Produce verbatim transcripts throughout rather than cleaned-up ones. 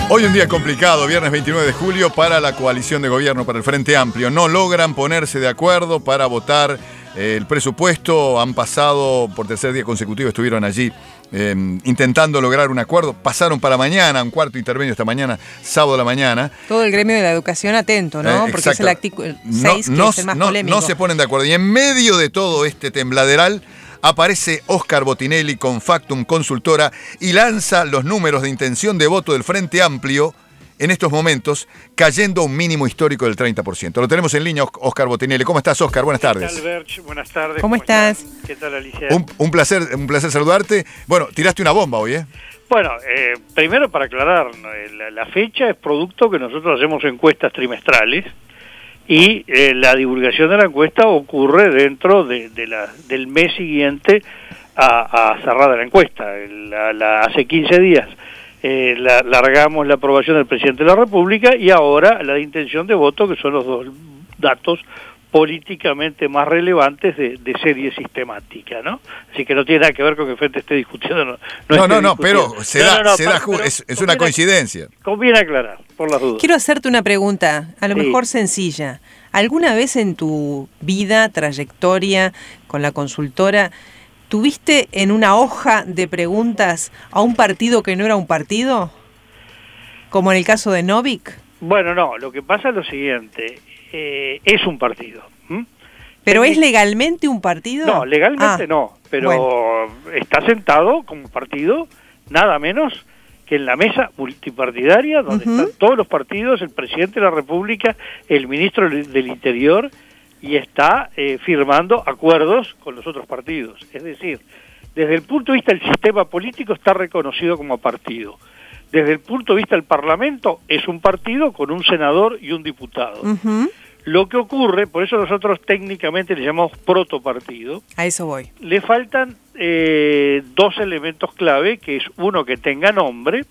Hoy un día complicado, viernes veintinueve de julio, para la coalición de gobierno, para el Frente Amplio. No logran ponerse de acuerdo para votar eh, el presupuesto. Han pasado, por tercer día consecutivo, estuvieron allí eh, intentando lograr un acuerdo. Pasaron para mañana, un cuarto intermedio esta mañana, sábado a la mañana. Todo el gremio de la educación atento, ¿no? Eh, Porque es el artículo seis no, que es el más no, polémico. No se ponen de acuerdo. Y en medio de todo este tembladeral, aparece Óscar Botinelli con Factum Consultora y lanza los números de intención de voto del Frente Amplio en estos momentos, cayendo a un mínimo histórico del treinta por ciento. Lo tenemos en línea, Óscar Botinelli. ¿Cómo estás, Óscar? Buenas tardes. ¿Qué tal, Berch? Buenas tardes. ¿Cómo, ¿Cómo estás? Están? ¿Qué tal, Alicia? Un, un placer, un placer saludarte. Bueno, tiraste una bomba hoy, ¿eh? Bueno, eh, primero para aclarar, la, la fecha es producto que nosotros hacemos encuestas trimestrales y eh, la divulgación de la encuesta ocurre dentro de, de la, del mes siguiente a, a cerrada la encuesta. La, la, hace quince días eh, la, largamos la aprobación del presidente de la República y ahora la de intención de voto, que son los dos datos políticamente más relevantes de, de serie sistemática, ¿no? Así que no tiene nada que ver con que el Frente esté discutiendo. No, no, no, no, no, discutiendo. pero se da, no, no, no, se para, da pero es, es una coincidencia. Conviene aclarar, por las dudas. Quiero hacerte una pregunta, a lo Sí. mejor sencilla. ¿Alguna vez en tu vida, trayectoria con la consultora, tuviste en una hoja de preguntas a un partido que no era un partido? Como en el caso de Novik. Bueno, no, lo que pasa es lo siguiente, eh, es un partido. ¿Mm? ¿Pero es es legalmente un partido? No, legalmente ah, no, pero bueno. está sentado como partido, nada menos que en la mesa multipartidaria, donde Uh-huh. están todos los partidos, el presidente de la República, el ministro del Interior, y está eh, firmando acuerdos con los otros partidos. Es decir, desde el punto de vista del sistema político está reconocido como partido. Desde el punto de vista del Parlamento es un partido con un senador y un diputado. Uh-huh. Lo que ocurre, por eso nosotros técnicamente le llamamos protopartido, A eso voy. le faltan eh, dos elementos clave, que es uno que tenga nombre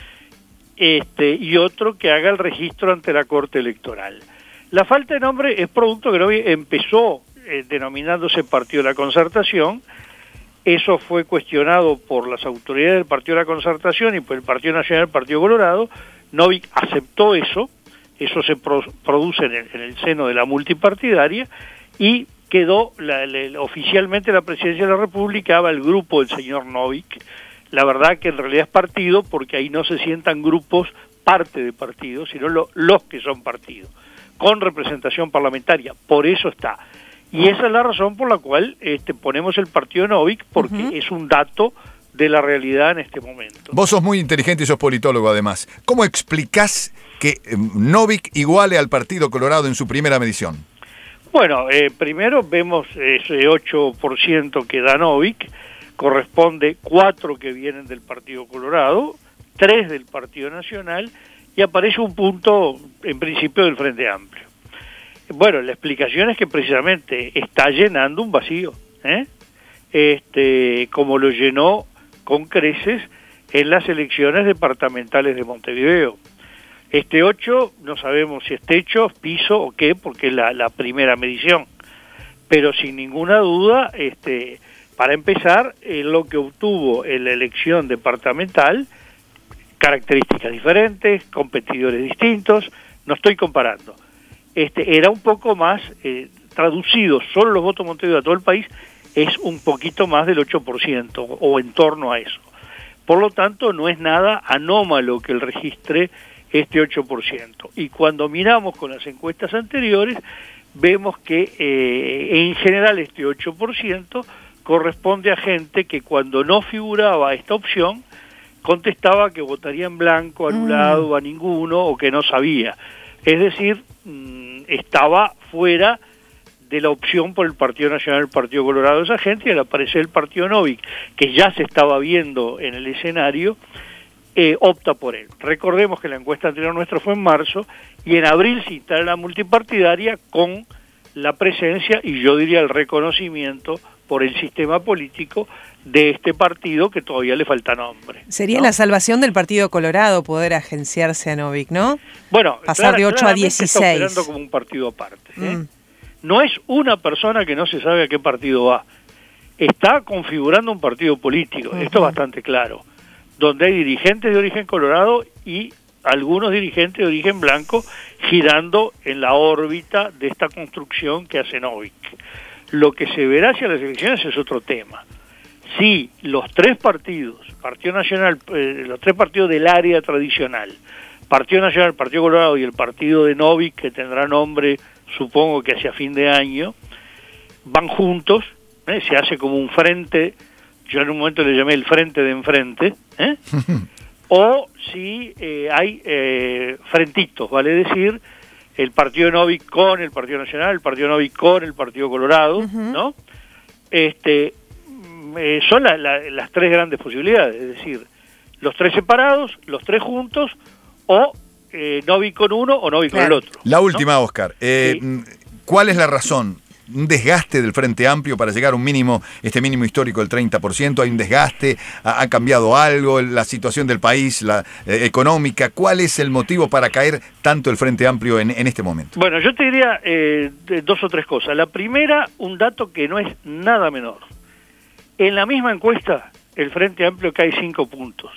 este, y otro que haga el registro ante la Corte Electoral. La falta de nombre es producto que no empezó eh, denominándose Partido de la Concertación. Eso fue cuestionado por las autoridades del Partido de la Concertación y por el Partido Nacional del Partido Colorado. Novik aceptó eso, eso se pro, produce en el, en el seno de la multipartidaria y quedó la, la, oficialmente la presidencia de la República el grupo del señor Novik. La verdad que en realidad es partido porque ahí no se sientan grupos parte de partido, sino lo, los que son partido, con representación parlamentaria, por eso está. Y esa es la razón por la cual este, ponemos el partido Novik, porque uh-huh. es un dato de la realidad en este momento. Vos sos muy inteligente y sos politólogo además. ¿Cómo explicás que eh, Novik iguale al Partido Colorado en su primera medición? Bueno, eh, primero vemos ese ocho por ciento que da Novik, corresponde cuatro que vienen del Partido Colorado, tres del Partido Nacional, y aparece un punto, en principio, del Frente Amplio. Bueno, la explicación es que precisamente está llenando un vacío, ¿eh? este, como lo llenó con creces en las elecciones departamentales de Montevideo. Este ocho, no sabemos si es techo, piso o qué, porque es la, la primera medición, pero sin ninguna duda, este, para empezar, eh, lo que obtuvo en la elección departamental, características diferentes, competidores distintos, no estoy comparando. Este, era un poco más, eh, traducido solo los votos de Montevideo a todo el país, es un poquito más del ocho por ciento o en torno a eso. Por lo tanto, no es nada anómalo que el registre este ocho por ciento. Y cuando miramos con las encuestas anteriores, vemos que eh, en general este ocho por ciento corresponde a gente que cuando no figuraba esta opción, contestaba que votaría en blanco, anulado, mm. a ninguno, o que no sabía. Es decir, estaba fuera de la opción por el Partido Nacional, el Partido Colorado, esa gente, y al aparecer el Partido Novik, que ya se estaba viendo en el escenario, eh, opta por él. Recordemos que la encuesta anterior nuestra fue en marzo, y en abril se instala la multipartidaria con la presencia, y yo diría el reconocimiento por el sistema político de este partido que todavía le falta nombre. Sería ¿no? la salvación del Partido Colorado poder agenciarse a Novik, ¿no? Bueno, pasar clara, de ocho a dieciséis. Está operando como un partido aparte. ¿eh? Mm. No es una persona que no se sabe a qué partido va. Está configurando un partido político, uh-huh. esto es bastante claro, donde hay dirigentes de origen colorado y algunos dirigentes de origen blanco girando en la órbita de esta construcción que hace Novik. Lo que se verá hacia las elecciones es otro tema. Si los tres partidos, Partido Nacional, eh, los tres partidos del área tradicional, Partido Nacional, Partido Colorado y el partido de Novik, que tendrá nombre, supongo que hacia fin de año, van juntos, ¿eh? Se hace como un frente, yo en un momento le llamé el frente de enfrente, ¿eh? O si eh, hay eh, frentitos, vale decir, el partido de Novik con el Partido Nacional, el partido de Novik con el Partido Colorado, uh-huh. ¿no? Este, eh, son la, la, las tres grandes posibilidades, es decir, los tres separados, los tres juntos, o eh, Novik con uno o Novik claro. con el otro. La última, ¿no? Oscar, eh, sí. ¿cuál es la razón? ¿Un desgaste del Frente Amplio para llegar a un mínimo, este mínimo histórico del treinta por ciento? ¿Hay un desgaste? ¿Ha, ha cambiado algo? ¿La situación del país, la eh, económica? ¿Cuál es el motivo para caer tanto el Frente Amplio en, en este momento? Bueno, yo te diría eh, dos o tres cosas. La primera, un dato que no es nada menor. En la misma encuesta, el Frente Amplio cae cinco puntos.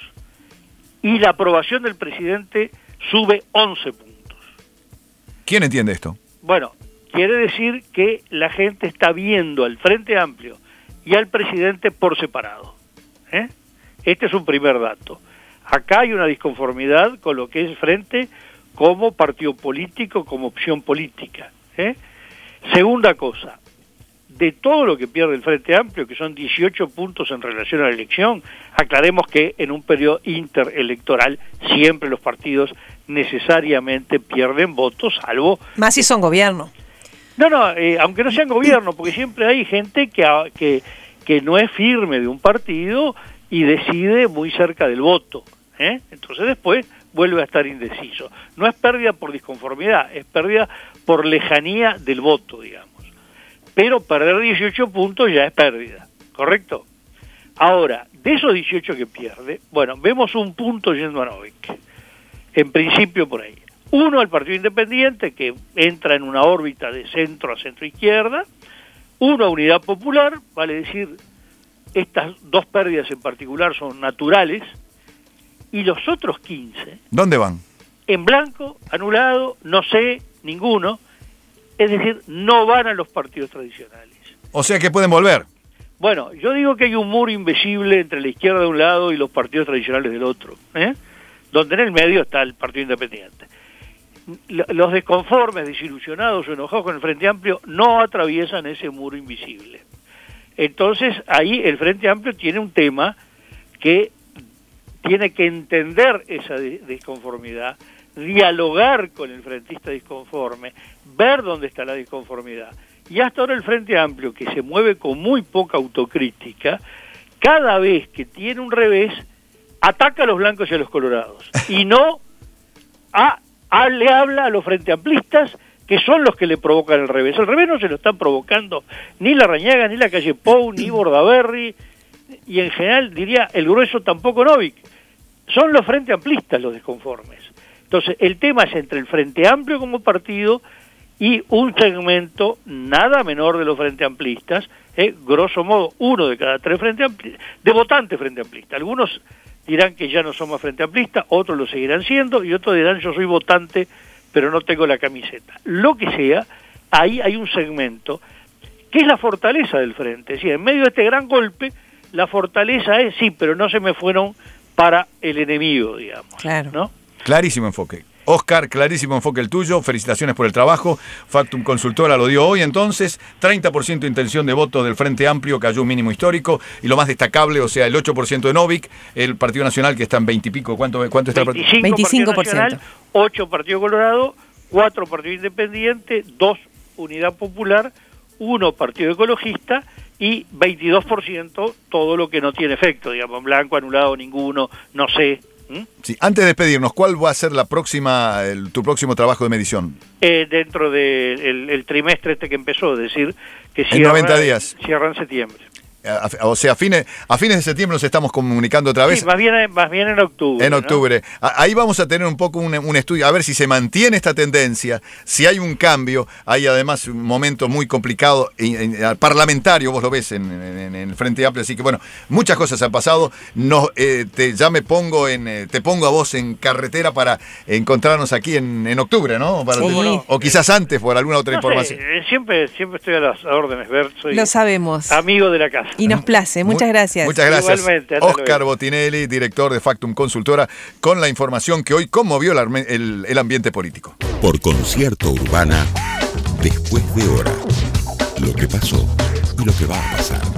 Y la aprobación del presidente sube once puntos. ¿Quién entiende esto? Bueno, quiere decir que la gente está viendo al Frente Amplio y al presidente por separado. ¿eh? Este es un primer dato. Acá hay una disconformidad con lo que es Frente como partido político, como opción política. ¿eh? Segunda cosa, de todo lo que pierde el Frente Amplio, que son dieciocho puntos en relación a la elección, aclaremos que en un periodo interelectoral siempre los partidos necesariamente pierden votos, salvo... Más si son gobierno. No, no, eh, aunque no sean gobierno, porque siempre hay gente que, que, que no es firme de un partido y decide muy cerca del voto. ¿eh? Entonces después vuelve a estar indeciso. No es pérdida por disconformidad, es pérdida por lejanía del voto, digamos. Pero perder dieciocho puntos ya es pérdida, ¿correcto? Ahora, de esos dieciocho que pierde, bueno, vemos un punto yendo a Novik. En principio por ahí. Uno al Partido Independiente, que entra en una órbita de centro a centro-izquierda. Uno a Unidad Popular, vale decir, estas dos pérdidas en particular son naturales. Y los otros quince... ¿Dónde van? En blanco, anulado, no sé, ninguno. Es decir, no van a los partidos tradicionales. O sea que pueden volver. Bueno, yo digo que hay un muro invisible entre la izquierda de un lado y los partidos tradicionales del otro, ¿eh? Donde en el medio está el Partido Independiente. Los desconformes, desilusionados o enojados con el Frente Amplio no atraviesan ese muro invisible. Entonces, ahí el Frente Amplio tiene un tema que tiene que entender esa disconformidad, dialogar con el frentista disconforme, ver dónde está la disconformidad. Y hasta ahora el Frente Amplio, que se mueve con muy poca autocrítica, cada vez que tiene un revés, ataca a los blancos y a los colorados. Y no a... A, le habla a los frente amplistas, que son los que le provocan el revés. El revés no se lo están provocando ni Larrañaga, ni la calle Pou, ni Bordaberry, y en general, diría, el grueso tampoco Novik. Son los frente amplistas los desconformes. Entonces, el tema es entre el Frente Amplio como partido y un segmento nada menor de los frente amplistas, eh, grosso modo, uno de cada tres frente amplistas, de votantes frente amplistas. Algunos dirán que ya no somos frente amplista, otros lo seguirán siendo, y otros dirán yo soy votante, pero no tengo la camiseta. Lo que sea, ahí hay un segmento que es la fortaleza del frente. Es decir, en medio de este gran golpe, la fortaleza es, sí, pero no se me fueron para el enemigo, digamos. Claro. ¿no? Clarísimo enfoque. Oscar, clarísimo enfoque el tuyo, felicitaciones por el trabajo. Factum Consultora lo dio hoy entonces, treinta por ciento de intención de voto del Frente Amplio, cayó un mínimo histórico, y lo más destacable, o sea, el ocho por ciento de Novik, el Partido Nacional que está en veinte y pico, ¿cuánto, cuánto está el Partido? veinticinco por ciento. Nacional, ocho Partido Colorado, cuatro Partido Independiente, dos Unidad Popular, uno Partido Ecologista y veintidós por ciento todo lo que no tiene efecto, digamos, en blanco, anulado, ninguno, no sé. ¿Mm? Sí, antes de despedirnos, ¿cuál va a ser la próxima, el, tu próximo trabajo de medición? Eh, dentro del de el, el trimestre este que empezó, es decir, que cierra, en noventa días. Cierra en septiembre. a, a, o sea, a fines, a fines de septiembre nos estamos comunicando otra vez. Sí, más bien, más bien en octubre. En octubre. ¿No? Ahí vamos a tener un poco un, un estudio, a ver si se mantiene esta tendencia, si hay un cambio. Hay además un momento muy complicado en, en, parlamentario, vos lo ves en, en, en el Frente Amplio, así que bueno, muchas cosas han pasado. No, eh, te, ya me pongo en, eh, te pongo a vos en carretera para encontrarnos aquí en, en octubre, ¿no? Para, sí. o, o quizás antes por alguna otra no información. Sé, eh, siempre, siempre estoy a las órdenes, Bert, soy lo sabemos. Amigo de la casa. Y nos place, muchas gracias. Muchas gracias. Igualmente, Oscar Botinelli, director de Factum Consultora, con la información que hoy conmovió el, el, el ambiente político. Por Concierto Urbana, Después de Hora. Lo que pasó y lo que va a pasar.